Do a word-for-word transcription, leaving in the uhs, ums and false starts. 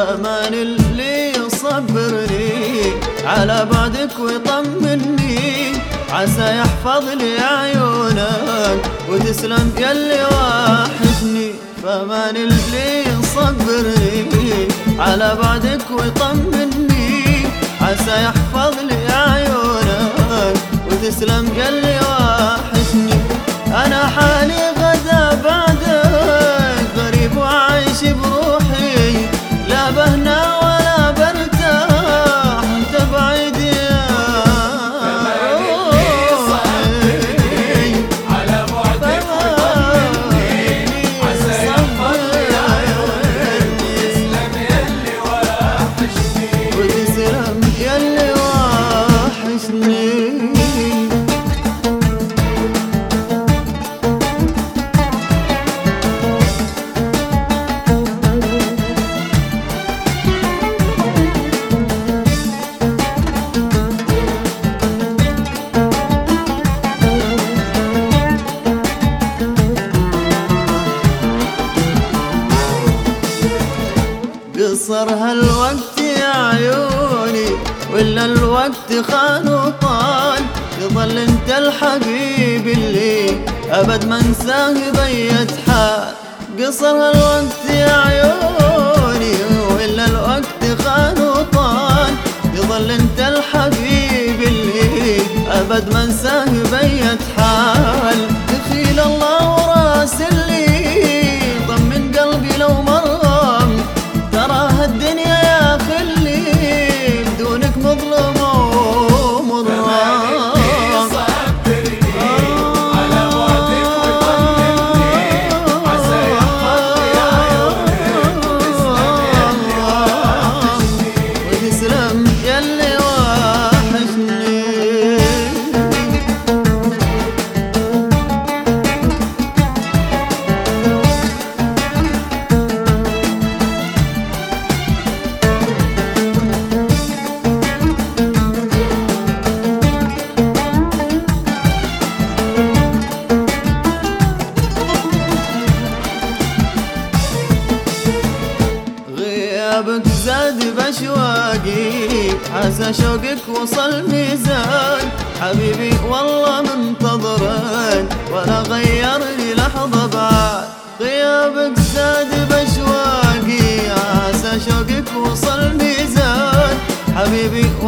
فمان اللي يصبرني على بعدك ويطمني، عسى يحفظ لي عيونك وتسلم ياللي واحشني. فمان اللي يصبرني على بعدك ويطمني، عسى يحفظ لي عيونك وتسلم ياللي واحشني. أنا حالي غدا بعدك غريب وعايش بروحي، لا بهنا ولا برتاح انت بعيد يا روحي. على بعدك وطمني، عسى يحفظ لي عيونك وتسلم ياللي واحشني، وتسلم ياللي واحشني. قصر هالوقت يا عيوني ولا الوقت خان وطال، تظل انت الحبيب اللي ابد ما انساه بيت حال. قصر هالوقت يا عيوني ولا الوقت خان وطال، تظل انت الحبيب اللي ابد ما انساه بيت حال. دخيل الله وراس اللي طمن قلبي لو مرام، ترى هالدنيا يا خلي بدونك مظلمة ومرة. على بعدك وطمني، عسى يحفظ لي عيونك وتسلم ياللي واحشني، وتسلم ياللي واحشني. غيابك زاد بأشواقي، عسى شوقك وصل ميزان. حبيبي والله منتظرك ولا غيرني لحظة بعد. غيابك زاد بأشواقي، عسى شوقك وصل ميزان. حبيبي